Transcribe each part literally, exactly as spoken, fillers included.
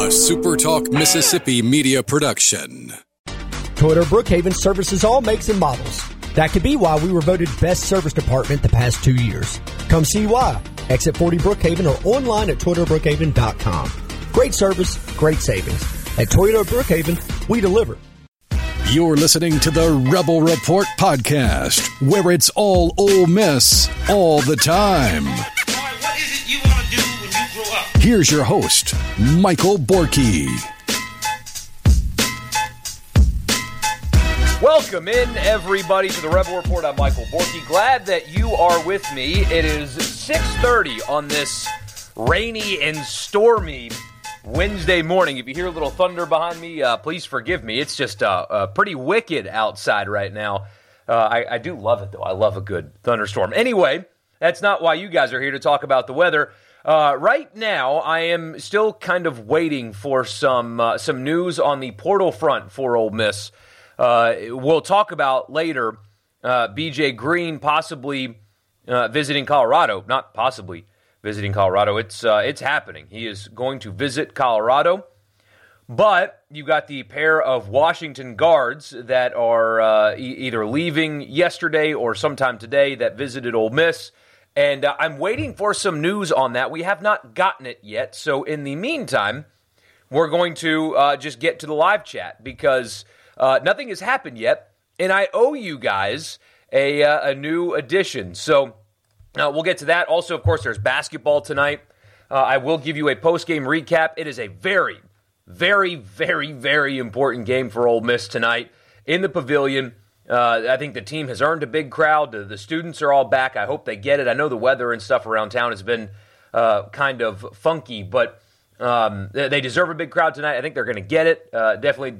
SuperTalk Mississippi media production. Toyota Brookhaven services all makes and models. That could be why we were voted best service department the past two years. Come see why. Exit forty Brookhaven or online at toyota brookhaven dot com. Great service, great savings. At Toyota Brookhaven, we deliver. You're listening to the Rebel Report podcast, where it's all Ole Miss all the time. What is it you want to do when you grow up? Here's your host, Michael Borky. Welcome in, everybody, to the Rebel Report. I'm Michael Borky. Glad that you are with me. It is six thirty on this rainy and stormy Wednesday morning. If you hear a little thunder behind me, uh, please forgive me. It's just uh, uh, pretty wicked outside right now. Uh, I, I do love it, though. I love a good thunderstorm. Anyway, that's not why you guys are here to talk about the weather. Uh, right now, I am still kind of waiting for some uh, some news on the portal front for Ole Miss. Uh, we'll talk about later uh, B J Green possibly uh, visiting Colorado. Not possibly visiting Colorado. It's uh, it's happening. He is going to visit Colorado. But you got the pair of Washington guards that are uh, e- either leaving yesterday or sometime today that visited Ole Miss. And uh, I'm waiting for some news on that. We have not gotten it yet. So in the meantime, we're going to uh, just get to the live chat because Uh, nothing has happened yet, and I owe you guys a, uh, a new edition. So uh, we'll get to that. Also, of course, there's basketball tonight. Uh, I will give you a post-game recap. It is a very, very, very, very important game for Ole Miss tonight in the Pavilion. Uh, I think the team has earned a big crowd. The, the students are all back. I hope they get it. I know the weather and stuff around town has been uh, kind of funky, but um, they deserve a big crowd tonight. I think they're going to get it. Uh, definitely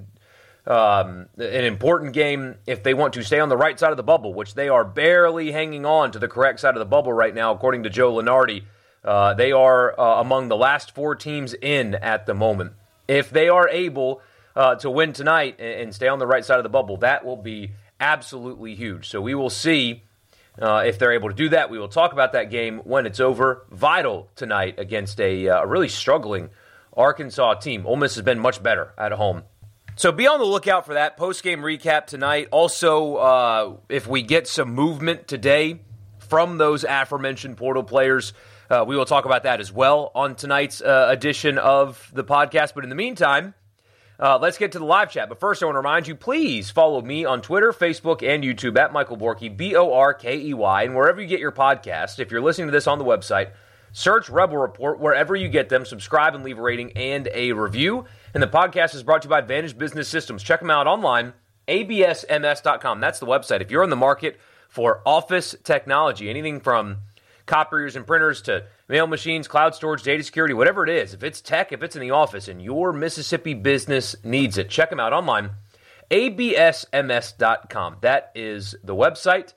Um, an important game if they want to stay on the right side of the bubble, which they are barely hanging on to the correct side of the bubble right now, according to Joe Lunardi. Uh, they are uh, among the last four teams in at the moment. If they are able uh, to win tonight and, and stay on the right side of the bubble, that will be absolutely huge. So we will see uh, if they're able to do that. We will talk about that game when it's over. Vital tonight against a uh, really struggling Arkansas team. Ole Miss has been much better at home. So be on the lookout for that post-game recap tonight. Also, uh, if we get some movement today from those aforementioned portal players, uh, we will talk about that as well on tonight's uh, edition of the podcast. But in the meantime, uh, let's get to the live chat. But first, I want to remind you, please follow me on Twitter, Facebook, and YouTube at Michael Borky, B O R K E Y, and wherever you get your podcasts. If you're listening to this on the website, search Rebel Report wherever you get them. Subscribe and leave a rating and a review. And the podcast is brought to you by Advantage Business Systems. Check them out online, A B S M S dot com. That's the website. If you're in the market for office technology, anything from copiers and printers to mail machines, cloud storage, data security, whatever it is, if it's tech, if it's in the office, and your Mississippi business needs it, check them out online, A B S M S dot com. That is the website.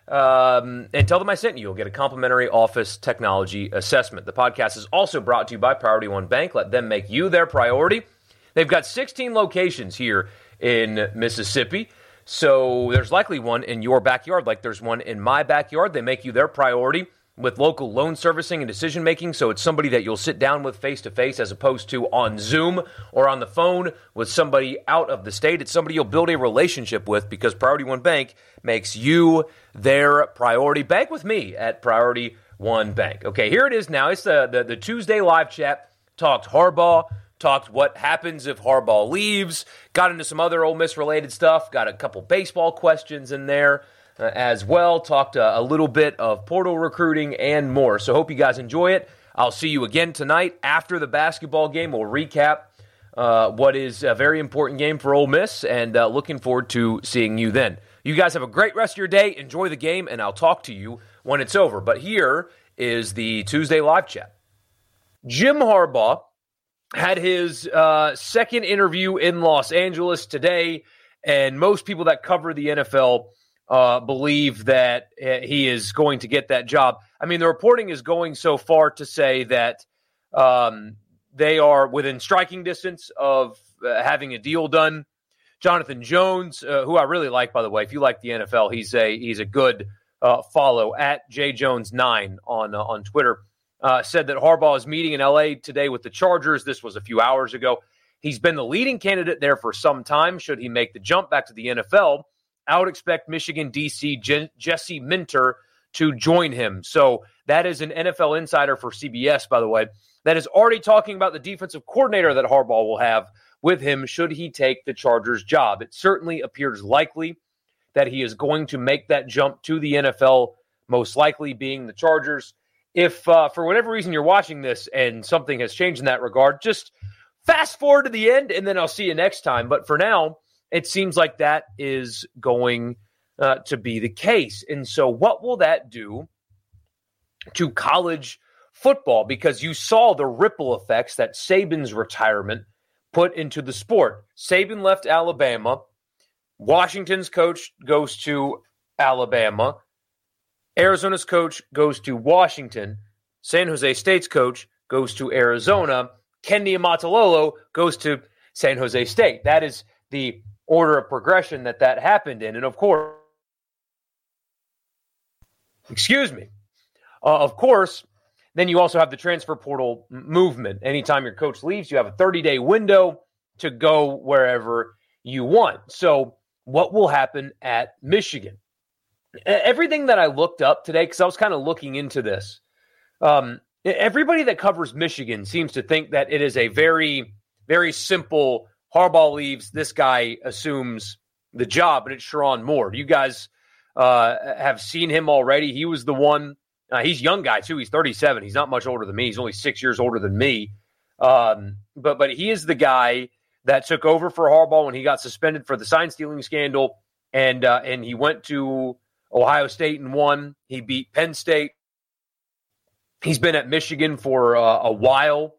Um, and tell them I sent you. You'll get a complimentary office technology assessment. The podcast is also brought to you by Priority One Bank. Let them make you their priority. They've got sixteen locations here in Mississippi, so there's likely one in your backyard, like there's one in my backyard. They make you their priority with local loan servicing and decision-making, so it's somebody that you'll sit down with face-to-face as opposed to on Zoom or on the phone with somebody out of the state. It's somebody you'll build a relationship with because Priority One Bank makes you their priority. Bank with me at Priority One Bank. Okay, here it is now. It's the, the, the Tuesday live chat. Talked Harbaugh. Talked what happens if Harbaugh leaves. Got into some other Ole Miss-related stuff. Got a couple baseball questions in there uh, as well. Talked uh, a little bit of portal recruiting and more. So hope you guys enjoy it. I'll see you again tonight after the basketball game. We'll recap uh, what is a very important game for Ole Miss, and uh, looking forward to seeing you then. You guys have a great rest of your day. Enjoy the game, and I'll talk to you when it's over. But here is the Tuesday live chat. Jim Harbaugh had his uh, second interview in Los Angeles today, and most people that cover the N F L uh, believe that uh, he is going to get that job. I mean, the reporting is going so far to say that um, they are within striking distance of uh, having a deal done. Jonathan Jones, uh, who I really like, by the way, if you like the N F L, he's a he's a good uh, follow at J Jones nine on uh, on Twitter. uh, said that Harbaugh is meeting in L A today with the Chargers. This was a few hours ago. He's been the leading candidate there for some time. Should he make the jump back to the N F L, I would expect Michigan D C Je- Jesse Minter to join him. So that is an N F L insider for C B S, by the way, that is already talking about the defensive coordinator that Harbaugh will have with him should he take the Chargers job. It certainly appears likely that he is going to make that jump to the N F L, most likely being the Chargers. If uh, for whatever reason you're watching this and something has changed in that regard, just fast forward to the end and then I'll see you next time. But for now, it seems like that is going uh, to be the case. And so what will that do to college football? Because you saw the ripple effects that Saban's retirement put into the sport. Saban left Alabama. Washington's coach goes to Alabama. Arizona's coach goes to Washington. San Jose State's coach goes to Arizona. Ken Niumatalolo goes to San Jose State. That is the order of progression that that happened in. And of course, excuse me, uh, of course, then you also have the transfer portal movement. Anytime your coach leaves, you have a thirty-day window to go wherever you want. So what will happen at Michigan? Everything that I looked up today, because I was kind of looking into this, um, everybody that covers Michigan seems to think that it is a very, very simple Harbaugh leaves, this guy assumes the job, and it's Sherrone Moore. You guys uh, have seen him already. He was the one. Uh, he's a young guy, too. He's thirty-seven. He's not much older than me. He's only six years older than me. Um, but but he is the guy that took over for Harbaugh when he got suspended for the sign-stealing scandal, and uh, and he went to Ohio State and won. He beat Penn State. He's been at Michigan for uh, a while.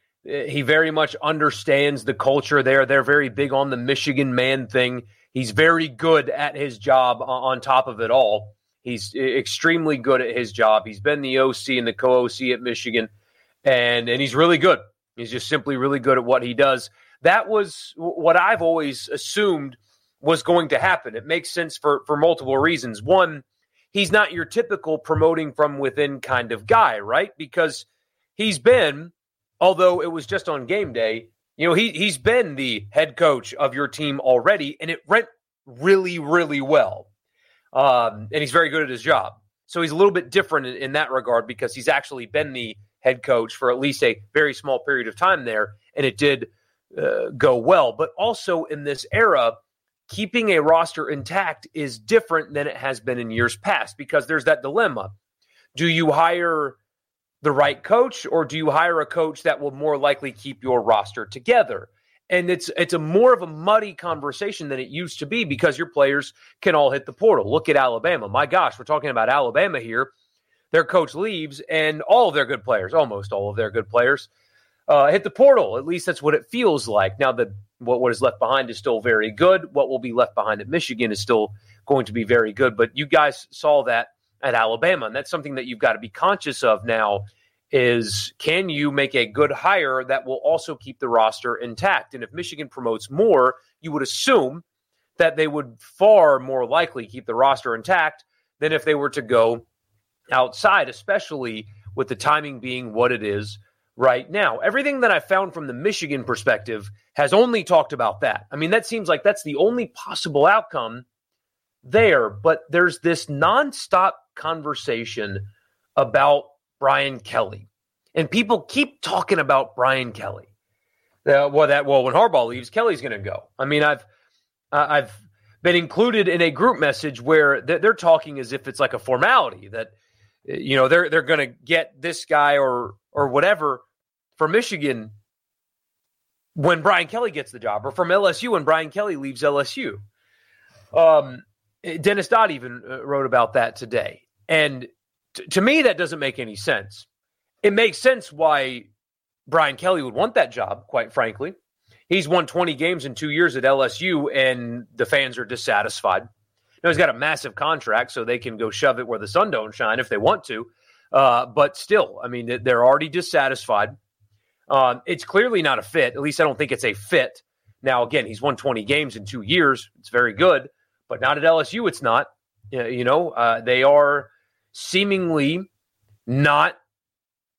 He very much understands the culture there. They're very big on the Michigan man thing. He's very good at his job on top of it all. He's extremely good at his job. He's been the O C and the co-O C at Michigan, and, and he's really good. He's just simply really good at what he does. That was what I've always assumed was going to happen. It makes sense for, for multiple reasons. One, he's not your typical promoting from within kind of guy, right? Because he's been, although it was just on game day, you know, he, he's been the head coach of your team already, and it went really, really well. Um, and he's very good at his job. So he's a little bit different in, in that regard because he's actually been the head coach for at least a very small period of time there, and it did uh, go well. But also in this era, keeping a roster intact is different than it has been in years past because there's that dilemma. Do you hire the right coach, or do you hire a coach that will more likely keep your roster together? And it's it's a more of a muddy conversation than it used to be because your players can all hit the portal. Look at Alabama. My gosh, we're talking about Alabama here. Their coach leaves, and all of their good players, almost all of their good players, uh, hit the portal. At least that's what it feels like. Now, the what, what is left behind is still very good. What will be left behind at Michigan is still going to be very good. But you guys saw that at Alabama, and that's something that you've got to be conscious of now is can you make a good hire that will also keep the roster intact? And if Michigan promotes more, you would assume that they would far more likely keep the roster intact than if they were to go outside, especially with the timing being what it is right now. Everything that I found from the Michigan perspective has only talked about that. I mean, that seems like that's the only possible outcome there, but there's this nonstop conversation about Brian Kelly. And people keep talking about Brian Kelly. Uh, well, that well, when Harbaugh leaves, Kelly's going to go. I mean, I've uh, I've been included in a group message where they're, they're talking as if it's like a formality that you know they're they're going to get this guy or or whatever for Michigan when Brian Kelly gets the job, or from L S U when Brian Kelly leaves L S U. Um, Dennis Dodd even wrote about that today, and to me, that doesn't make any sense. It makes sense why Brian Kelly would want that job, quite frankly. He's won twenty games in two years at L S U, and the fans are dissatisfied. Now, he's got a massive contract, so they can go shove it where the sun don't shine if they want to. Uh, but still, I mean, they're already dissatisfied. Um, it's clearly not a fit. At least I don't think it's a fit. Now, again, he's won twenty games in two years. It's very good, but not at L S U. It's not. You know, uh, they are seemingly not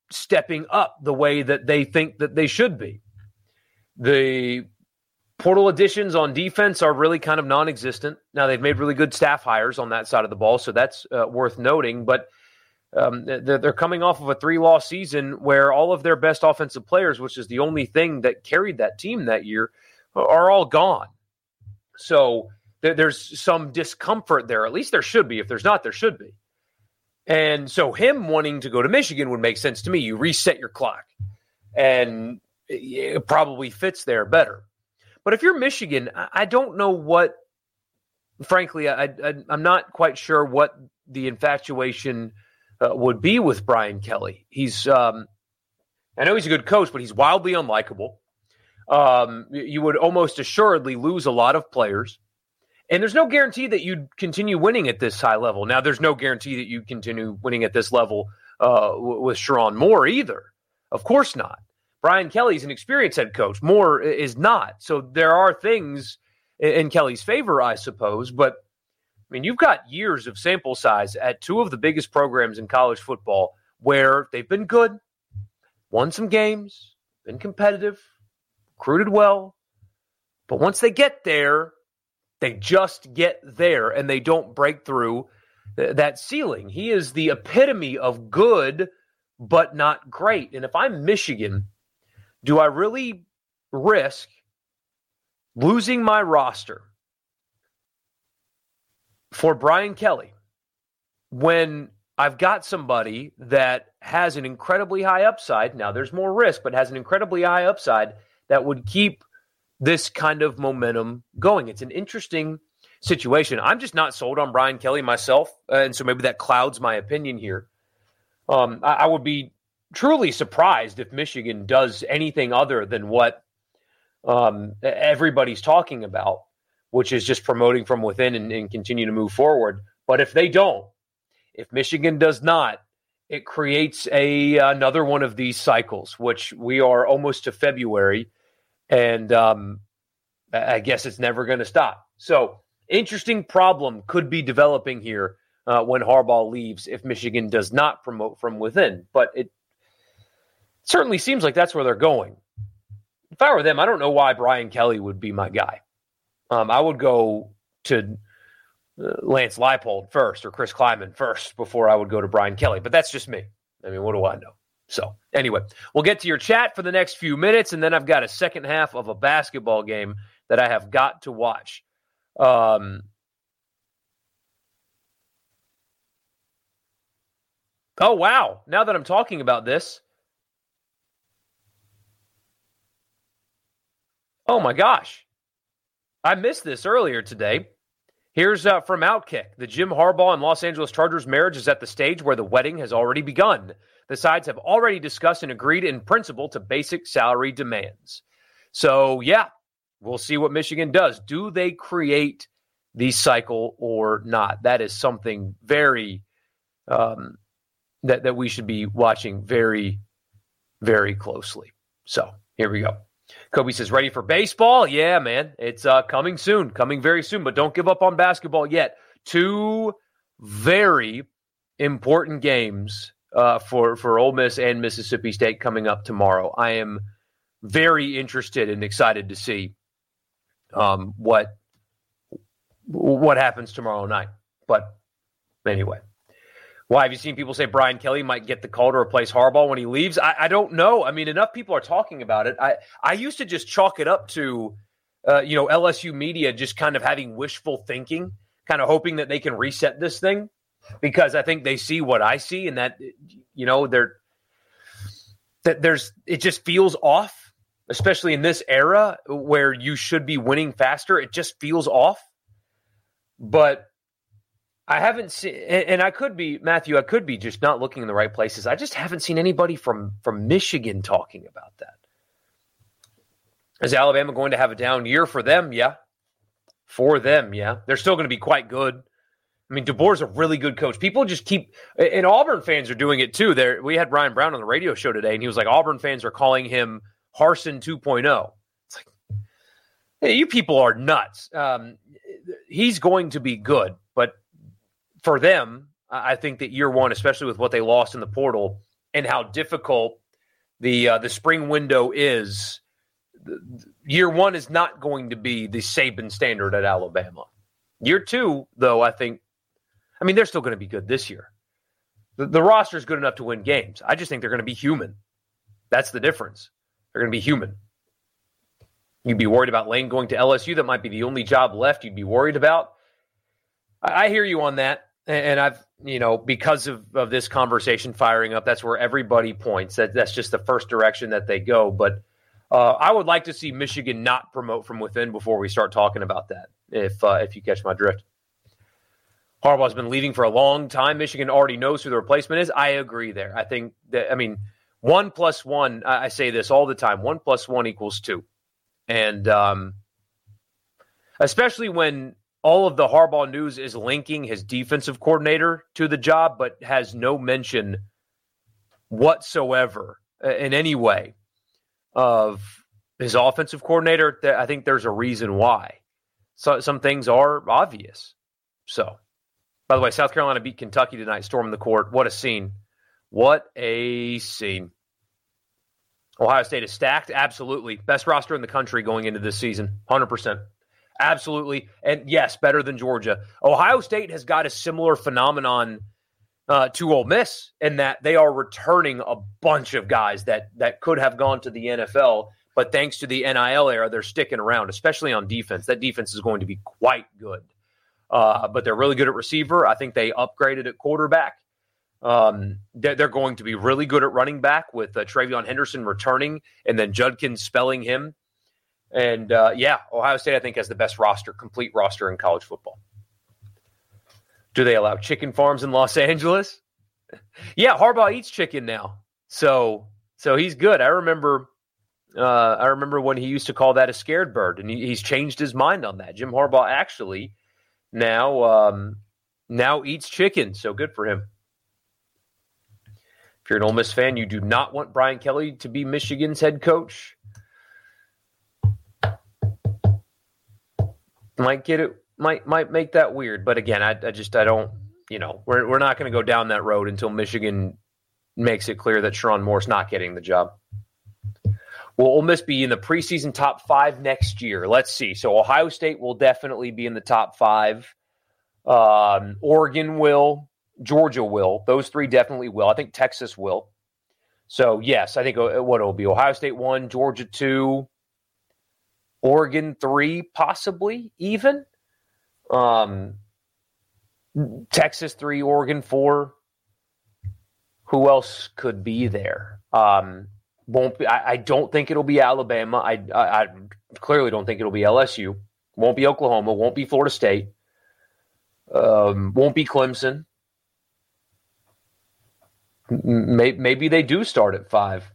stepping up the way that they think that they should be. The portal additions on defense are really kind of non-existent. Now, they've made really good staff hires on that side of the ball, so that's uh, worth noting. But um, they're, they're coming off of a three-loss season where all of their best offensive players, which is the only thing that carried that team that year, are all gone. So th- there's some discomfort there. At least there should be. If there's not, there should be. And so him wanting to go to Michigan would make sense to me. You reset your clock, and it probably fits there better. But if you're Michigan, I don't know what, frankly, I, I, I'm not quite sure what the infatuation uh, would be with Brian Kelly. He's, um, I know he's a good coach, but he's wildly unlikable. Um, you would almost assuredly lose a lot of players. And there's no guarantee that you'd continue winning at this high level. Now, there's no guarantee that you continue winning at this level uh, with Sherrone Moore either. Of course not. Brian Kelly's an experienced head coach. Moore is not. So there are things in Kelly's favor, I suppose. But, I mean, you've got years of sample size at two of the biggest programs in college football where they've been good, won some games, been competitive, recruited well. But once they get there, they just get there and they don't break through th- that ceiling. He is the epitome of good, but not great. And if I'm Michigan, do I really risk losing my roster for Brian Kelly when I've got somebody that has an incredibly high upside? Now, there's more risk, but has an incredibly high upside that would keep this kind of momentum going. It's an interesting situation. I'm just not sold on Brian Kelly myself, and so maybe that clouds my opinion here. Um, I, I would be truly surprised if Michigan does anything other than what um, everybody's talking about, which is just promoting from within and, and continue to move forward. But if they don't, if Michigan does not, it creates a another one of these cycles, which we are almost to February. And um, I guess it's never going to stop. So interesting problem could be developing here uh, when Harbaugh leaves if Michigan does not promote from within. But it certainly seems like that's where they're going. If I were them, I don't know why Brian Kelly would be my guy. Um, I would go to uh, Lance Leipold first or Chris Kleiman first before I would go to Brian Kelly. But that's just me. I mean, what do I know? So anyway, we'll get to your chat for the next few minutes, and then I've got a second half of a basketball game that I have got to watch. Um, oh, wow. Now that I'm talking about this, oh, my gosh. I missed this earlier today. Here's uh, from Outkick. The Jim Harbaugh and Los Angeles Chargers marriage is at the stage where the wedding has already begun. The sides have already discussed and agreed in principle to basic salary demands. So, yeah, we'll see what Michigan does. Do they create the cycle or not? That is something very um, that, that we should be watching very, very closely. So, here we go. Kobe says, ready for baseball? Yeah, man. It's uh, coming soon, coming very soon. But don't give up on basketball yet. Two very important games Uh, for, for Ole Miss and Mississippi State coming up tomorrow. I am very interested and excited to see um, what what happens tomorrow night. But anyway, why have you seen people say Brian Kelly might get the call to replace Harbaugh when he leaves? I, I don't know. I mean, enough people are talking about it. I, I used to just chalk it up to, uh, you know, L S U media just kind of having wishful thinking, kind of hoping that they can reset this thing. Because I think they see what I see, and that, you know, they're that there's it just feels off, especially in this era where you should be winning faster. It just feels off. But I haven't seen, and I could be, Matthew, I could be just not looking in the right places. I just haven't seen anybody from from Michigan talking about that. Is Alabama going to have a down year for them? Yeah. For them, yeah. They're still going to be quite good. I mean, DeBoer's a really good coach. People just keep – and Auburn fans are doing it too. There, we had Brian Brown on the radio show today, and he was like, Auburn fans are calling him Harsin two point oh. It's like, hey, you people are nuts. Um, he's going to be good, but for them, I think that year one, especially with what they lost in the portal and how difficult the uh, the spring window is, year one is not going to be the Saban standard at Alabama. Year two, though, I think, I mean, they're still going to be good this year. The, the roster is good enough to win games. I just think they're going to be human. That's the difference. They're going to be human. You'd be worried about Lane going to L S U. That might be the only job left you'd be worried about. I, I hear you on that. And I've, you know, because of, of this conversation firing up, that's where everybody points. That That's just the first direction that they go. But uh, I would like to see Michigan not promote from within before we start talking about that, if uh, if you catch my drift. Harbaugh's been leaving for a long time. Michigan already knows who the replacement is. I agree there. I think that, I mean, one plus one, I, I say this all the time, one plus one equals two. And um, especially when all of the Harbaugh news is linking his defensive coordinator to the job, but has no mention whatsoever in any way of his offensive coordinator. I think there's a reason why. So some things are obvious. So, by the way, South Carolina beat Kentucky tonight, storming the court. What a scene. What a scene. Ohio State is stacked. Absolutely. Best roster in the country going into this season. one hundred percent. Absolutely. And yes, better than Georgia. Ohio State has got a similar phenomenon uh, to Ole Miss in that they are returning a bunch of guys that that could have gone to the N F L, but thanks to the N I L era, they're sticking around, especially on defense. That defense is going to be quite good. Uh, but they're really good at receiver. I think they upgraded at quarterback. Um, they're, they're going to be really good at running back with uh, Travion Henderson returning and then Judkins spelling him. And, uh, yeah, Ohio State, I think, has the best roster, complete roster in college football. Do they allow chicken farms in Los Angeles? Yeah, Harbaugh eats chicken now. So so he's good. I remember uh, I remember when he used to call that a scared bird, and he, he's changed his mind on that. Jim Harbaugh actually now um, now eats chicken, so good for him. If you're an Ole Miss fan, you do not want Brian Kelly to be Michigan's head coach. Might get it, might might make that weird, but again, I, I just I don't, you know, we're we're not going to go down that road until Michigan makes it clear that Sharon Moore's not getting the job. Will Ole Miss be in the preseason top five next year? Let's see. So Ohio State will definitely be in the top five. Um, Oregon will. Georgia will. Those three definitely will. I think Texas will. So yes, I think what it'll be: Ohio State one, Georgia two. Oregon three, possibly even. Um, Texas three, Oregon four. Who else could be there? Um, won't be. I, I don't think it'll be Alabama. I, I, I clearly don't think it'll be L S U. Won't be Oklahoma. Won't be Florida State. Um, won't be Clemson. Maybe, maybe they do start at five.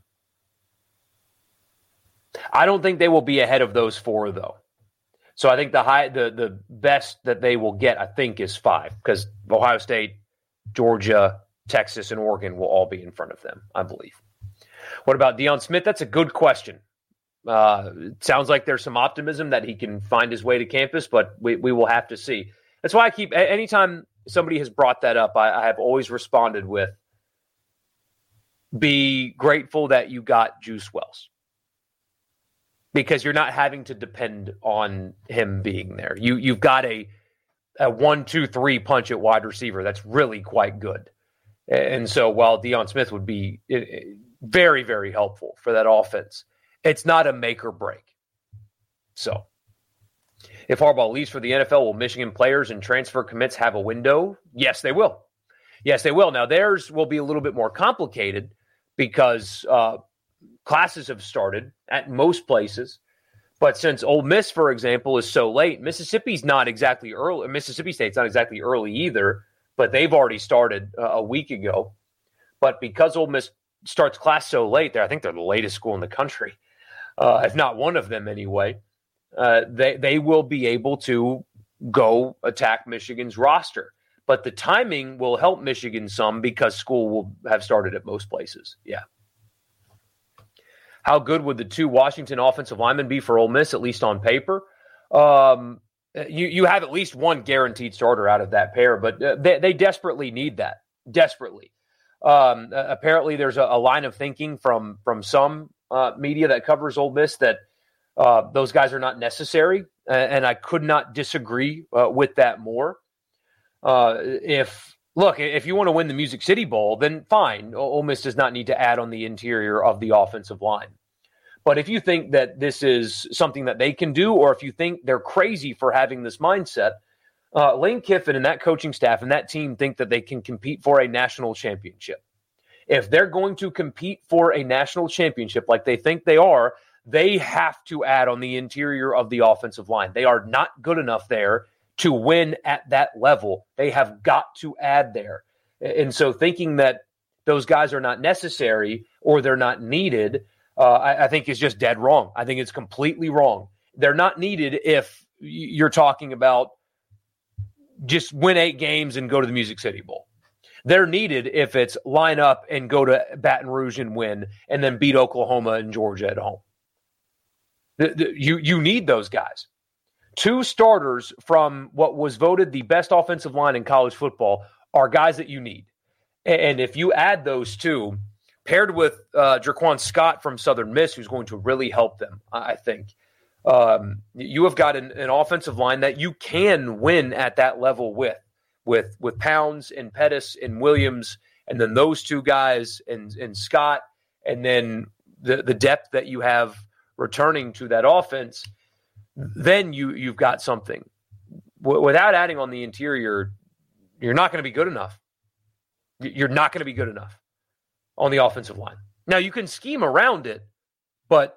I don't think they will be ahead of those four, though. So I think the high, the the best that they will get, I think, is five, because Ohio State, Georgia, Texas, and Oregon will all be in front of them, I believe. What about Deion Smith? That's a good question. Uh, it sounds like there's some optimism that he can find his way to campus, but we, we will have to see. That's why I keep, anytime somebody has brought that up, I, I have always responded with, be grateful that you got Juice Wells. Because you're not having to depend on him being there. You, you've got a, a one, two, three punch at wide receiver that's really quite good. And so while Deion Smith would be very, very helpful for that offense, it's not a make or break. So if Harbaugh leaves for the N F L, will Michigan players and transfer commits have a window? Yes, they will. Yes, they will. Now, theirs will be a little bit more complicated because uh, classes have started at most places. But since Ole Miss, for example, is so late, Mississippi's not exactly early. Mississippi State's not exactly early either, but they've already started uh, a week ago. But because Ole Miss starts class so late, there, I think they're the latest school in the country, uh, if not one of them anyway. Uh, they they will be able to go attack Michigan's roster. But the timing will help Michigan some because school will have started at most places. Yeah. How good would the two Washington offensive linemen be for Ole Miss, at least on paper? Um, you you have at least one guaranteed starter out of that pair, but they, they desperately need that. Desperately. Um, apparently, there's a, a line of thinking from from some uh, media that covers Ole Miss that uh, those guys are not necessary, and I could not disagree uh, with that more. Uh, if look, if you want to win the Music City Bowl, then fine. Ole Miss does not need to add on the interior of the offensive line. But if you think that this is something that they can do, or if you think they're crazy for having this mindset, uh, Lane Kiffin and that coaching staff and that team think that they can compete for a national championship. If they're going to compete for a national championship like they think they are, they have to add on the interior of the offensive line. They are not good enough there to win at that level. They have got to add there. And so thinking that those guys are not necessary or they're not needed, uh, I, I think is just dead wrong. I think it's completely wrong. They're not needed if you're talking about just win eight games and go to the Music City Bowl. They're needed if it's line up and go to Baton Rouge and win and then beat Oklahoma and Georgia at home. The, the, you, you need those guys. Two starters from what was voted the best offensive line in college football are guys that you need. And if you add those two, paired with uh, Jaquan Scott from Southern Miss, who's going to really help them, I think, um, you have got an, an offensive line that you can win at that level with, with, with Pounds and Pettis and Williams, and then those two guys and, and Scott, and then the, the depth that you have returning to that offense. Then you, you've got something. W- without adding on the interior, you're not going to be good enough. You're not going to be good enough on the offensive line. Now, you can scheme around it, but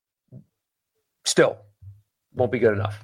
still won't be good enough.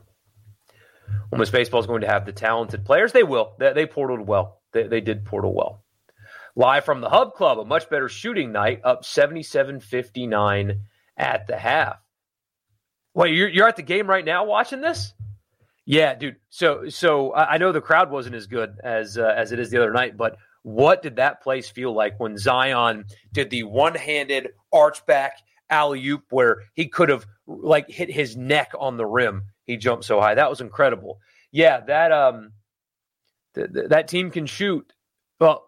Ole Miss baseball is going to have the talented players. They will. They, they portaled well. They, they did portal well. Live from the Hub Club, a much better shooting night, up seventy-seven fifty-nine at the half. Wait, you're, you're at the game right now watching this? Yeah, dude. So so I know the crowd wasn't as good as uh, as it is the other night, but what did that place feel like when Zion did the one-handed archback alley-oop where he could have like hit his neck on the rim? He jumped so high. That was incredible. Yeah, that um, th- th- that team can shoot. Well,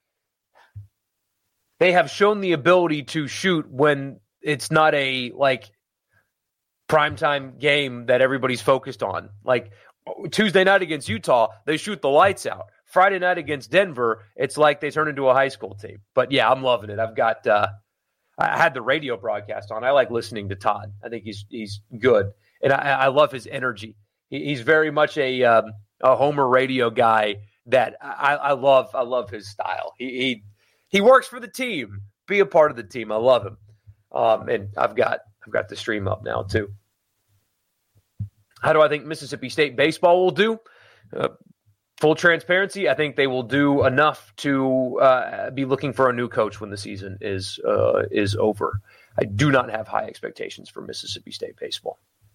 they have shown the ability to shoot when it's not a like primetime game that everybody's focused on. Like Tuesday night against Utah, they shoot the lights out. Friday night against Denver, it's like they turn into a high school team. But yeah, I'm loving it. I've got uh, I had the radio broadcast on. I like listening to Todd. I think he's he's good, and I, I love his energy. He, he's very much a um, a Homer radio guy that I, I love. I love his style. He, he he works for the team. Be a part of the team. I love him. Um, and I've got I've got the stream up now too. How do I think Mississippi State baseball will do? Uh, full transparency, I think they will do enough to uh, be looking for a new coach when the season is uh, is over. I do not have high expectations for Mississippi State baseball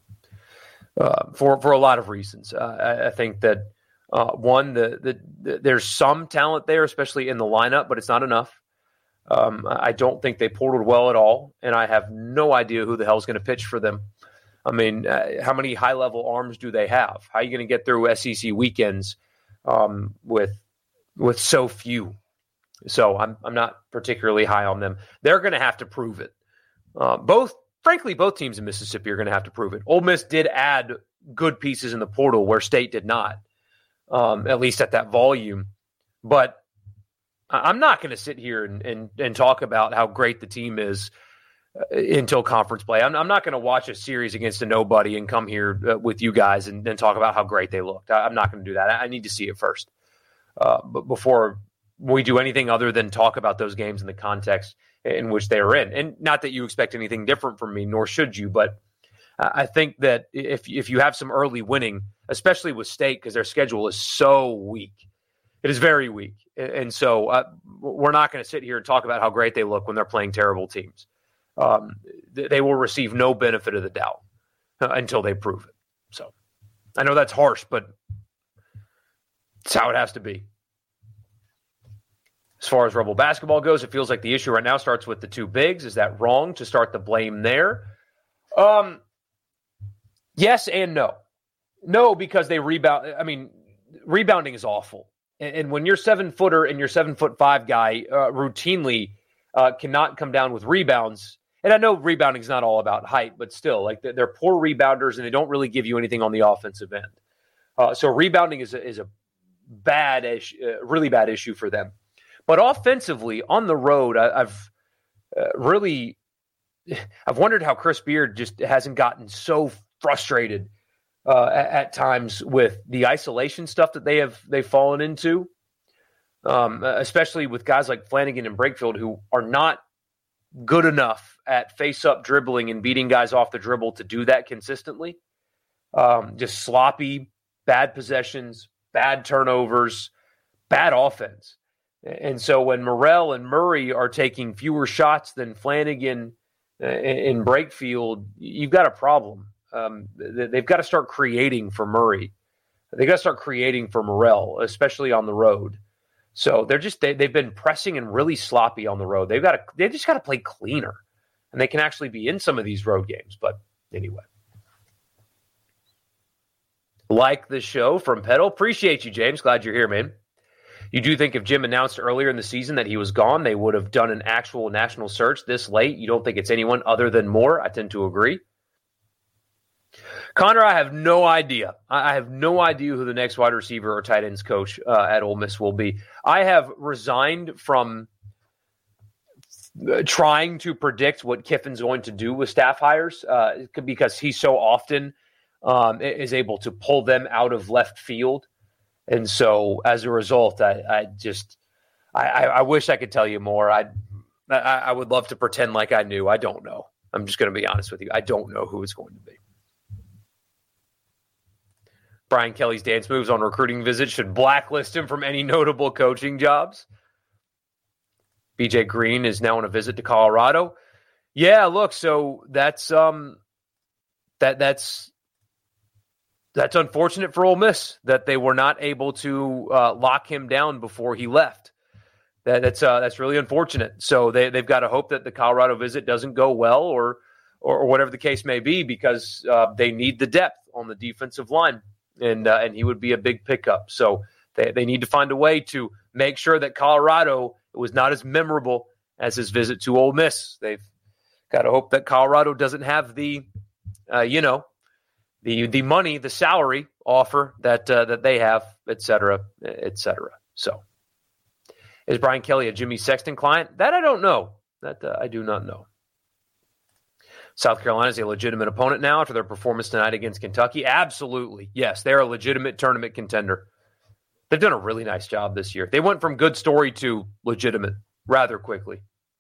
uh, for for a lot of reasons. Uh, I, I think that uh, one, the, the the there's some talent there, especially in the lineup, but it's not enough. Um, I don't think they portaled well at all, and I have no idea who the hell is going to pitch for them. I mean, uh, how many high-level arms do they have? How are you going to get through S E C weekends um, with with so few? So I'm I'm not particularly high on them. They're going to have to prove it. Uh, both, frankly, both teams in Mississippi are going to have to prove it. Ole Miss did add good pieces in the portal where State did not, um, at least at that volume. But I'm not going to sit here and, and and talk about how great the team is until conference play. I'm, I'm not going to watch a series against a nobody and come here uh, with you guys and, and talk about how great they looked. I, I'm not going to do that. I, I need to see it first uh, but before we do anything other than talk about those games in the context in which they are in. And not that you expect anything different from me, nor should you, but I think that if if you have some early winning, especially with State, because their schedule is so weak, it is very weak. And so uh, we're not going to sit here and talk about how great they look when they're playing terrible teams. Um, they will receive no benefit of the doubt uh, until they prove it. So I know that's harsh, but it's how it has to be. As far as Rebel basketball goes, it feels like the issue right now starts with the two bigs. Is that wrong to start the blame there? Um, yes and no. No, because they rebound. I mean, rebounding is awful. And, and when your seven footer and your seven foot five guy uh, routinely uh, cannot come down with rebounds, and I know rebounding is not all about height, but still, like they're, they're poor rebounders and they don't really give you anything on the offensive end. Uh, so rebounding is a, is a bad, issue, uh, really bad issue for them. But offensively, on the road, I, I've uh, really, I've wondered how Chris Beard just hasn't gotten so frustrated uh, at, at times with the isolation stuff that they have they've fallen into, um, especially with guys like Flanagan and Brakefield, who are not good enough at face-up dribbling and beating guys off the dribble to do that consistently. Um, just sloppy, bad possessions, bad turnovers, bad offense. And so when Morrell and Murray are taking fewer shots than Flanagan and Brakefield, you've got a problem. Um, they've got to start creating for Murray. They've got to start creating for Morrell, especially on the road. So they're just they, they've been pressing and really sloppy on the road. They've got to they just got to play cleaner, and they can actually be in some of these road games. But anyway, like the show from Petal. Appreciate you, James. Glad you're here, man. You do think if Jim announced earlier in the season that he was gone, they would have done an actual national search this late? You don't think it's anyone other than Moore? I tend to agree. Connor, I have no idea. I have no idea who the next wide receiver or tight ends coach uh, at Ole Miss will be. I have resigned from trying to predict what Kiffin's going to do with staff hires uh, because he so often um, is able to pull them out of left field. And so as a result, I, I just I, I wish I could tell you more. I, I I would love to pretend like I knew. I don't know. I'm just going to be honest with you. I don't know who it's going to be. Brian Kelly's dance moves on recruiting visits should blacklist him from any notable coaching jobs. B J Green is now on a visit to Colorado. Yeah, look, so that's um that that's that's unfortunate for Ole Miss that they were not able to uh, lock him down before he left. That, that's uh, that's really unfortunate. So they they've got to hope that the Colorado visit doesn't go well, or or, or whatever the case may be, because uh, they need the depth on the defensive line. And uh, and he would be a big pickup. So they, they need to find a way to make sure that Colorado was not as memorable as his visit to Ole Miss. They've got to hope that Colorado doesn't have the, uh, you know, the the money, the salary offer that uh, that they have, et cetera, et cetera. So is Brian Kelly a Jimmy Sexton client? That I don't know. That uh, I do not know. South Carolina is a legitimate opponent now after their performance tonight against Kentucky. Absolutely. Yes, they're a legitimate tournament contender. They've done a really nice job this year. They went from good story to legitimate rather quickly.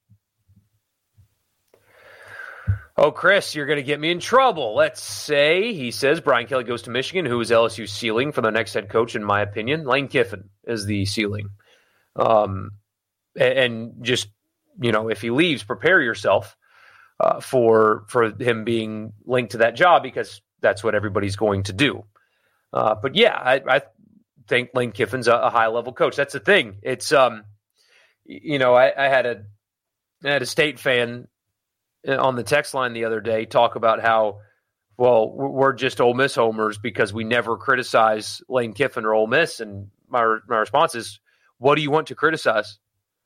Oh, Chris, you're going to get me in trouble. Let's say, he says, Brian Kelly goes to Michigan. Who is L S U's ceiling for the next head coach, in my opinion? Lane Kiffin is the ceiling. Um, and, and just, you know, if he leaves, prepare yourself. Uh, for for him being linked to that job, because that's what everybody's going to do. Uh, but yeah, I, I think Lane Kiffin's a, a high level coach. That's the thing. It's um, you know, I, I had a I had a State fan on the text line the other day talk about how, well, we're just Ole Miss homers because we never criticize Lane Kiffin or Ole Miss. And my my response is, what do you want to criticize?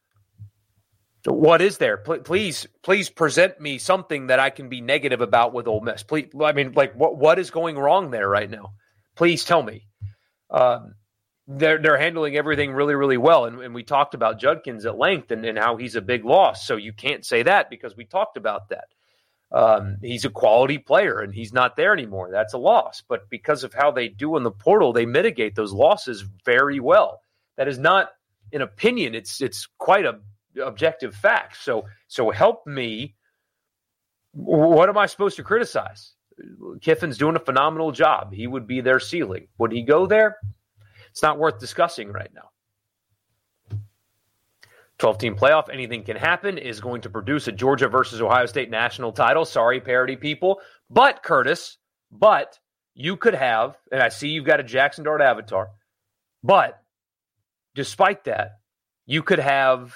What is there? Please, please present me something that I can be negative about with Ole Miss. Please, I mean, like, what what is going wrong there right now? Please tell me. Um, they're they're handling everything really, really well, and, and we talked about Judkins at length and, and how he's a big loss. So you can't say that because we talked about that. Um, he's a quality player, and he's not there anymore. That's a loss. But because of how they do in the portal, they mitigate those losses very well. That is not an opinion. It's it's quite a objective fact. So so help me. What am I supposed to criticize? Kiffin's doing a phenomenal job. He would be their ceiling. Would he go there? It's not worth discussing right now. twelve-team playoff, anything can happen, is going to produce a Georgia versus Ohio State national title. Sorry, parody people. But, Curtis, but you could have, and I see you've got a Jackson Dart avatar, but despite that, you could have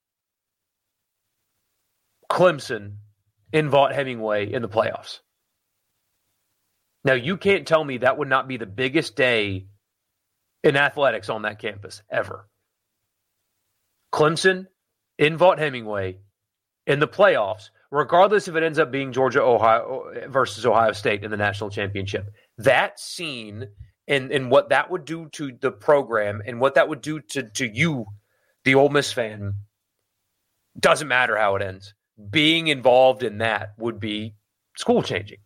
Clemson in Vaught-Hemingway in the playoffs. Now, you can't tell me that would not be the biggest day in athletics on that campus, ever. Clemson, in Vaught-Hemingway, in the playoffs, regardless if it ends up being Georgia Ohio versus Ohio State in the national championship. That scene and, and what that would do to the program and what that would do to, to you, the Ole Miss fan, doesn't matter how it ends. Being involved in that would be school-changing.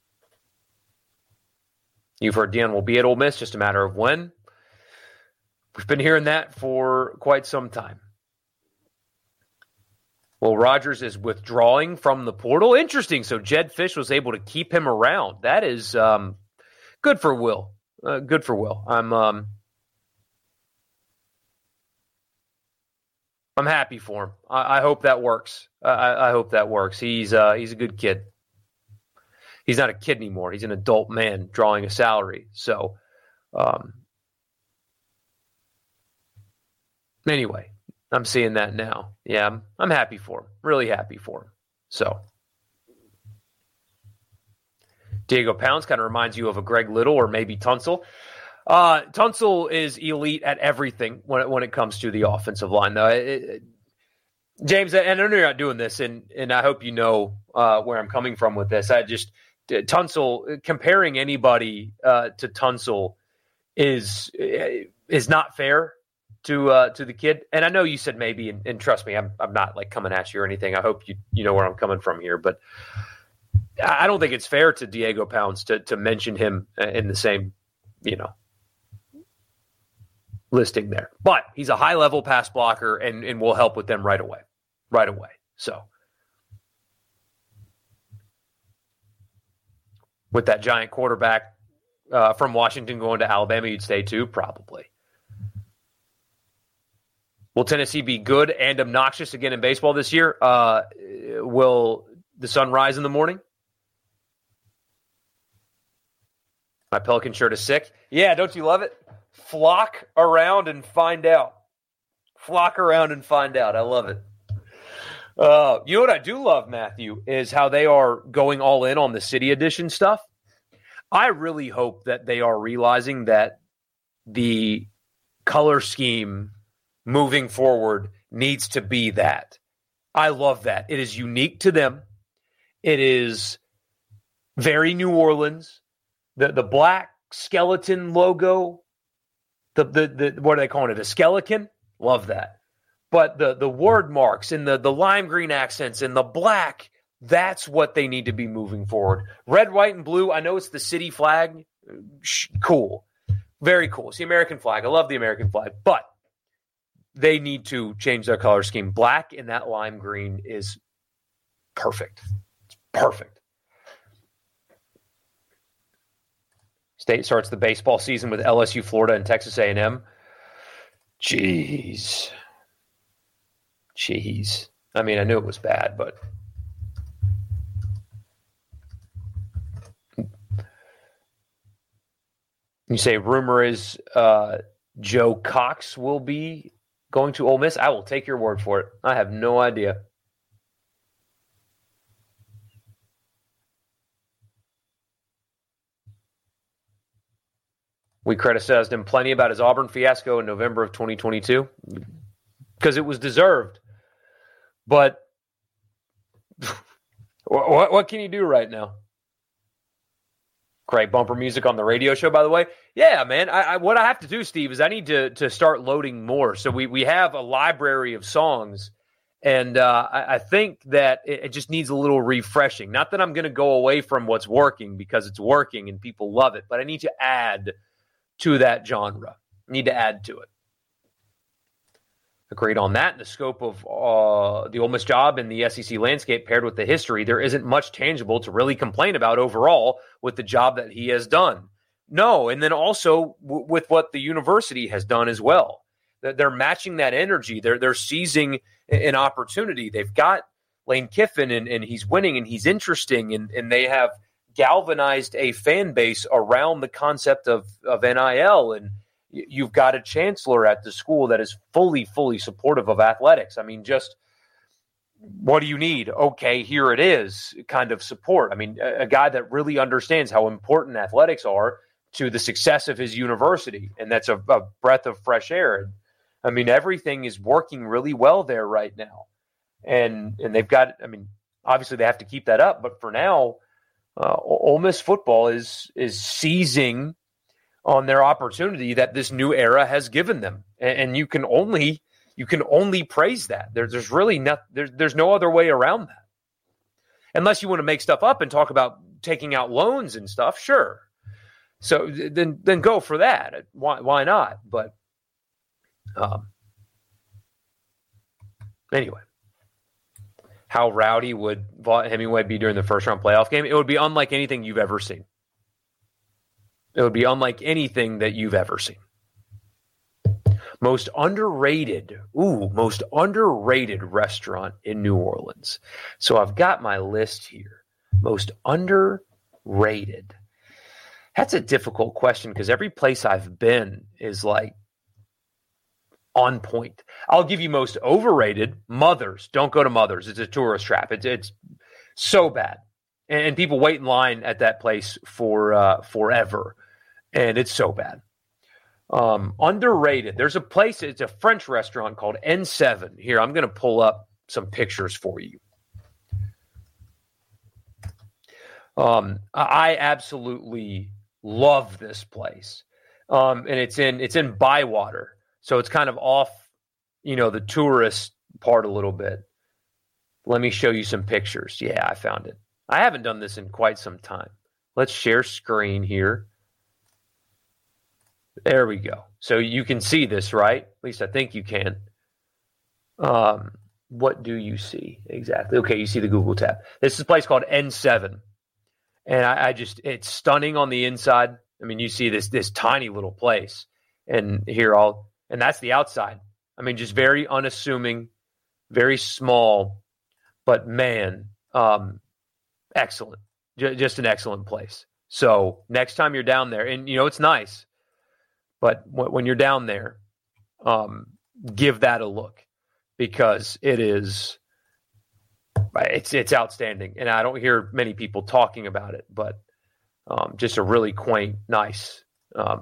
You've heard Deion will be at Ole Miss, just a matter of when. We've been hearing that for quite some time. Well, Rogers is withdrawing from the portal. Interesting. So Jedd Fisch was able to keep him around. That is um, good for Will. Uh, good for Will. I'm um, I'm happy for him. I, I hope that works. I, I hope that works. He's uh, he's a good kid. He's not a kid anymore. He's an adult man drawing a salary. So, um, anyway, I'm seeing that now. Yeah, I'm, I'm happy for him. Really happy for him. So, Diego Pounds kind of reminds you of a Greg Little or maybe Tunsil. Uh, Tunsil is elite at everything when it, when it comes to the offensive line. Though, it, it, James, and I know you're not doing this, and and I hope you know uh, where I'm coming from with this. I just Tunsil, comparing anybody uh, to Tunsil is is not fair to uh, to the kid. And I know you said maybe, and, and trust me, I'm I'm not like coming at you or anything. I hope you you know where I'm coming from here, but I don't think it's fair to Diego Pounds to to mention him in the same, you know, listing there. But he's a high level pass blocker and and will help with them right away, right away. So. With that giant quarterback uh, from Washington going to Alabama, you'd stay too? Probably. Will Tennessee be good and obnoxious again in baseball this year? Uh, will the sun rise in the morning? My Pelican shirt is sick. Yeah, don't you love it? Flock around and find out. Flock around and find out. I love it. Uh, you know what I do love, Matthew, is how they are going all in on the City Edition stuff. I really hope that they are realizing that the color scheme moving forward needs to be that. I love that. It is unique to them. It is very New Orleans. The the black skeleton logo, the the, the what are they calling it? A skeleton? Love that. But the the word marks and the, the lime green accents and the black, that's what they need to be moving forward. Red, white, and blue, I know it's the city flag. Cool. Very cool. It's the American flag. I love the American flag. But they need to change their color scheme. Black and that lime green is perfect. It's perfect. State starts the baseball season with L S U, Florida, and Texas A and M. Jeez. Jeez. I mean, I knew it was bad, but you say rumor is uh, Joe Cox will be going to Ole Miss. I will take your word for it. I have no idea. We criticized him plenty about his Auburn fiasco in November of twenty twenty-two because it was deserved. But what, what can you do right now? Great bumper music on the radio show, by the way. Yeah, man. I, I, what I have to do, Steve, is I need to to start loading more. So we, we have a library of songs, and uh, I, I think that it, it just needs a little refreshing. Not that I'm going to go away from what's working because it's working and people love it, but I need to add to that genre. I need to add to it. Agreed on that. In the scope of uh, the Ole Miss job in the S E C landscape paired with the history, there isn't much tangible to really complain about overall with the job that he has done. No, and then also w- with what the university has done as well. They're matching that energy. They're they're seizing an opportunity. They've got Lane Kiffin, and, and he's winning, and he's interesting, and, and they have galvanized a fan base around the concept of, of N I L, and you've got a chancellor at the school that is fully, fully supportive of athletics. I mean, just what do you need? Okay, here it is kind of support. I mean, a, a guy that really understands how important athletics are to the success of his university, and that's a, a breath of fresh air. I mean, everything is working really well there right now, and and they've got. I mean, obviously they have to keep that up, but for now, uh, Ole Miss football is is seizing on their opportunity that this new era has given them, and, and you can only you can only praise that. There, there's really not there's there's no other way around that, unless you want to make stuff up and talk about taking out loans and stuff. Sure, so then then go for that. Why why not? But um, anyway, how rowdy would Vaught Hemingway be during the first round playoff game? It would be unlike anything you've ever seen. It would be unlike anything that you've ever seen. Most underrated, ooh, most underrated restaurant in New Orleans. So I've got my list here. Most underrated. That's a difficult question because every place I've been is like on point. I'll give you most overrated. Mother's. Don't go to Mother's. It's a tourist trap. It's it's so bad, and, and people wait in line at that place for uh, forever, and it's so bad. Um, underrated. There's a place. It's a French restaurant called N seven. Here, I'm going to pull up some pictures for you. Um, I absolutely love this place, um, and it's in it's in Bywater. So it's kind of off, you know, the tourist part a little bit. Let me show you some pictures. Yeah, I found it. I haven't done this in quite some time. Let's share screen here. There we go. So you can see this, right? At least I think you can. Um, what do you see exactly? Okay, you see the Google tab. This is a place called N seven. And I, I just, it's stunning on the inside. I mean, you see this this tiny little place. And here I'll, and that's the outside. I mean, just very unassuming, very small, but man, um, excellent. J- just an excellent place. So next time you're down there, and you know, it's nice, but w- when you're down there, um, give that a look because it is, it's, it's outstanding. And I don't hear many people talking about it, but um, just a really quaint, nice, um,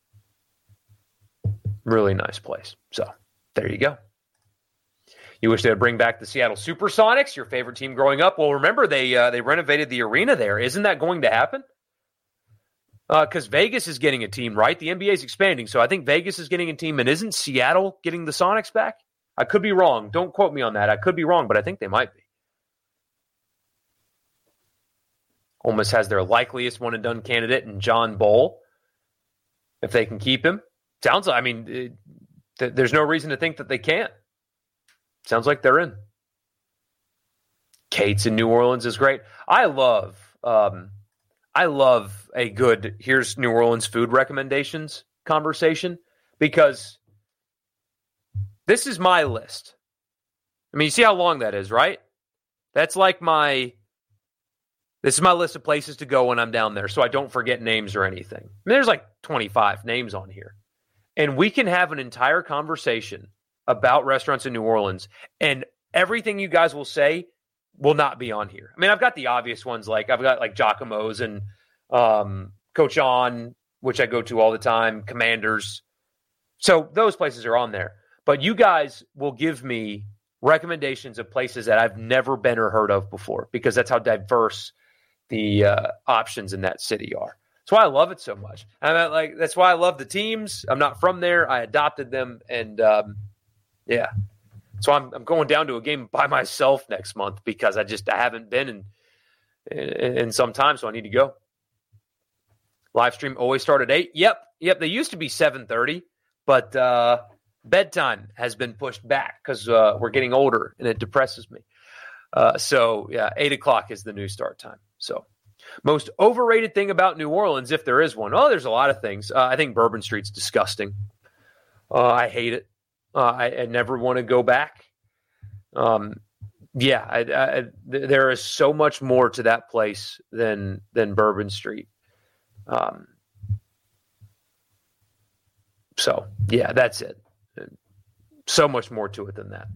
really nice place. So there you go. You wish they would bring back the Seattle Supersonics, your favorite team growing up. Well, remember they uh, they renovated the arena there. Isn't that going to happen? Because uh, Vegas is getting a team, right? The N B A is expanding, so I think Vegas is getting a team. And isn't Seattle getting the Sonics back? I could be wrong. Don't quote me on that. I could be wrong, but I think they might be. Ole Miss has their likeliest one and done candidate in John Bull. If they can keep him. Sounds like, I mean, it, th- there's no reason to think that they can't. Sounds like they're in. Kate's in New Orleans is great. I love, um, I love a good, here's New Orleans food recommendations conversation because this is my list. I mean, you see how long that is, right? That's like my, this is my list of places to go when I'm down there so I don't forget names or anything. I mean, there's like twenty-five names on here. And we can have an entire conversation about restaurants in New Orleans, and everything you guys will say will not be on here. I mean, I've got the obvious ones, like I've got like Giacomo's and um, Coach On, which I go to all the time, Commanders. So those places are on there. But you guys will give me recommendations of places that I've never been or heard of before, because that's how diverse the uh, options in that city are. That's why I love it so much. I mean, like that's why I love the teams. I'm not from there. I adopted them, and um, yeah. So I'm I'm going down to a game by myself next month because I just I haven't been in in, in some time, so I need to go. Live stream always start at eight. Yep, yep. They used to be seven thirty, but uh, bedtime has been pushed back because uh, we're getting older, and it depresses me. Uh, so yeah, eight o'clock is the new start time. So. Most overrated thing about New Orleans, if there is one. Oh, there's a lot of things. Uh, I think Bourbon Street's disgusting. Uh, I hate it. Uh, I, I never want to go back. Um, yeah, I, I, th- there is so much more to that place than than Bourbon Street. Um, so, yeah, that's it. So much more to it than that.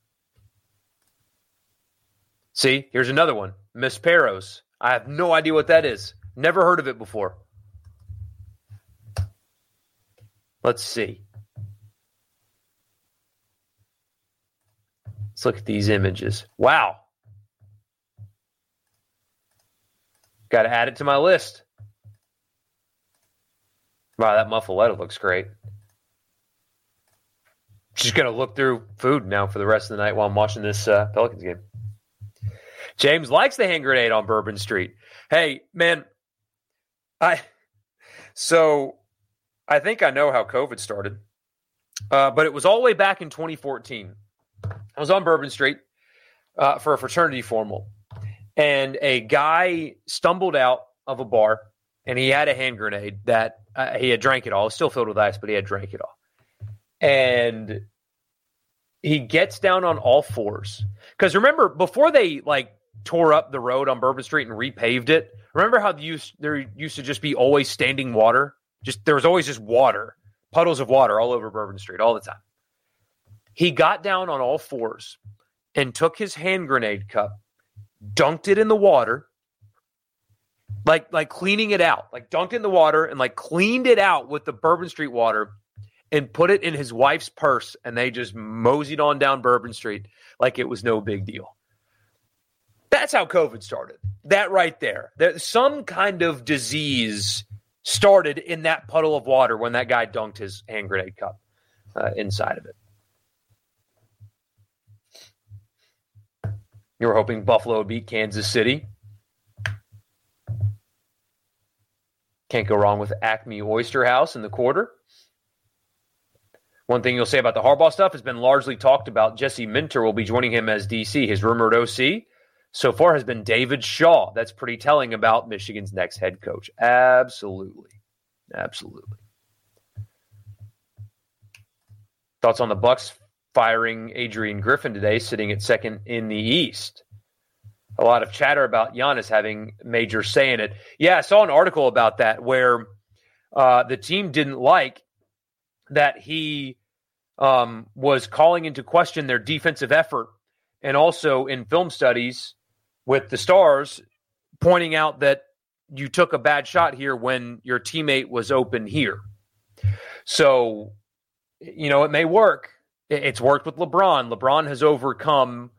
See, here's another one. Miss Pero's. I have no idea what that is. Never heard of it before. Let's see. Let's look at these images. Wow. Got to add it to my list. Wow, that muffaletta looks great. Just going to look through food now for the rest of the night while I'm watching this uh, Pelicans game. James likes the hand grenade on Bourbon Street. Hey, man, I so I think I know how COVID started, uh, but it was all the way back in twenty fourteen. I was on Bourbon Street uh, for a fraternity formal, and a guy stumbled out of a bar, and he had a hand grenade that uh, he had drank it all. It was still filled with ice, but he had drank it all. And he gets down on all fours. Because remember, before they like tore up the road on Bourbon Street and repaved it, remember how there used, there used to just be always standing water? Just there was always just water, puddles of water all over Bourbon Street all the time. He got down on all fours and took his hand grenade cup, dunked it in the water, like like cleaning it out, like dunked it in the water and like cleaned it out with the Bourbon Street water and put it in his wife's purse, and they just moseyed on down Bourbon Street like it was no big deal. That's how COVID started. That right there. there some kind of disease started in that puddle of water when that guy dunked his hand grenade cup uh, inside of it. You were hoping Buffalo would beat Kansas City. Can't go wrong with Acme Oyster House in the quarter. One thing you'll say about the Harbaugh stuff has been largely talked about. Jesse Minter will be joining him as D C. His rumored O C so far has been David Shaw. That's pretty telling about Michigan's next head coach. Absolutely. Absolutely. Thoughts on the Bucks firing Adrian Griffin today, sitting at second in the East? A lot of chatter about Giannis having major say in it. Yeah, I saw an article about that where uh, the team didn't like that he um, was calling into question their defensive effort, and also in film studies with the Stars pointing out that you took a bad shot here when your teammate was open here. So, you know, it may work. It's worked with LeBron. LeBron has overcome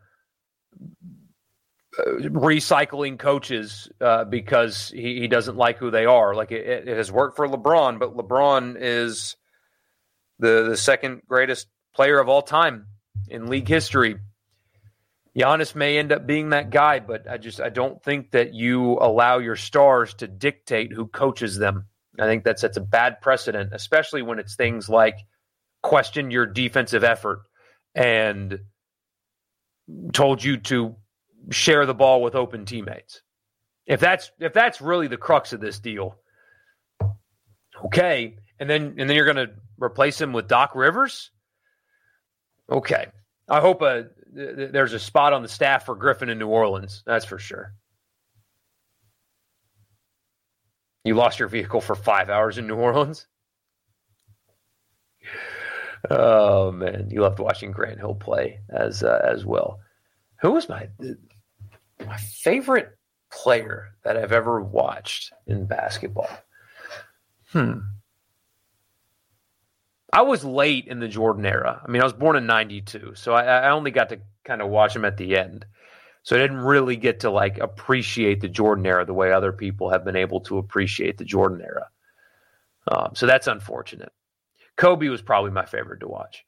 uh, recycling coaches uh, because he, he doesn't like who they are. Like it, it has worked for LeBron, but LeBron is the, the second greatest player of all time in league history. Giannis may end up being that guy, but I just I don't think that you allow your stars to dictate who coaches them. I think that sets a bad precedent, especially when it's things like question your defensive effort and told you to share the ball with open teammates. If that's if that's really the crux of this deal, okay. And then and then you're going to replace him with Doc Rivers? Okay. I hope a, th- there's a spot on the staff for Griffin in New Orleans. That's for sure. You lost your vehicle for five hours in New Orleans? Oh, man. You loved watching Grant Hill play as uh, as well. Who was my my favorite player that I've ever watched in basketball? Hmm. I was late in the Jordan era. I mean, I was born in ninety-two, so I, I only got to kind of watch him at the end. So I didn't really get to, like, appreciate the Jordan era the way other people have been able to appreciate the Jordan era. Um, so that's unfortunate. Kobe was probably my favorite to watch.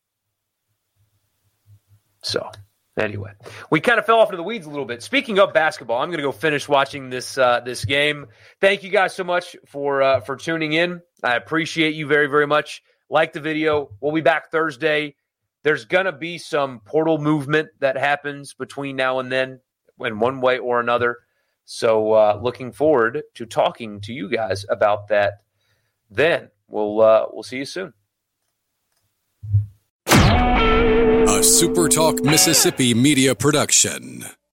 So, anyway, we kind of fell off into the weeds a little bit. Speaking of basketball, I'm going to go finish watching this uh, this game. Thank you guys so much for uh, for tuning in. I appreciate you very, very much. Like the video. We'll be back Thursday. There's going to be some portal movement that happens between now and then in one way or another. So uh, looking forward to talking to you guys about that then. We'll uh, we'll see you soon. A SuperTalk Mississippi media production.